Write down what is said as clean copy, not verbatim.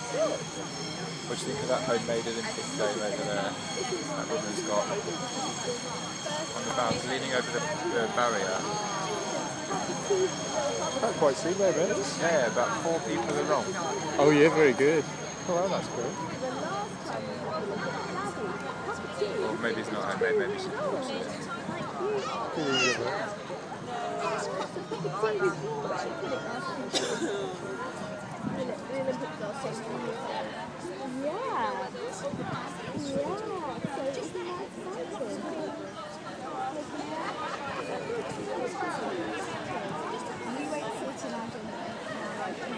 What do you think of that homemade Olympic game over there? That woman's got on the bounce, leaning over the barrier. Can't quite see where it is. Yeah, about 4 people along. Oh yeah, very good. Oh well, that's good. Or maybe it's not homemade, maybe she bought it.